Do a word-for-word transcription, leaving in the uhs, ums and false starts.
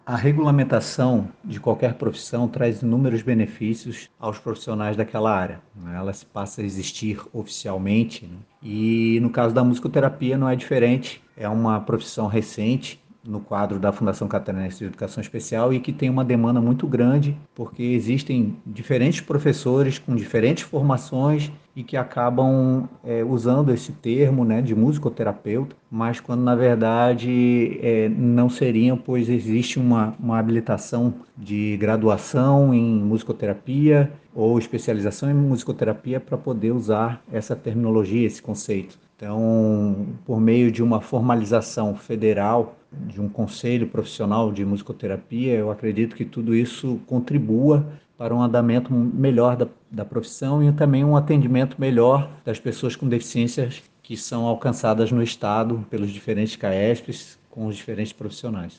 A regulamentação de qualquer profissão traz inúmeros benefícios aos profissionais daquela área, né? Ela se passa a existir oficialmente, né? E no caso da musicoterapia não é diferente. É uma profissão recente no quadro da Fundação Catarinense de Educação Especial e que tem uma demanda muito grande, porque existem diferentes professores com diferentes formações e que acabam é, usando esse termo, né, de musicoterapeuta, mas quando na verdade é, não seriam, pois existe uma, uma habilitação de graduação em musicoterapia ou especialização em musicoterapia para poder usar essa terminologia, esse conceito. Então, por meio de uma formalização federal, de um conselho profissional de musicoterapia, eu acredito que tudo isso contribua para um andamento melhor da, da profissão e também um atendimento melhor das pessoas com deficiências que são alcançadas no Estado pelos diferentes CAESPs com os diferentes profissionais.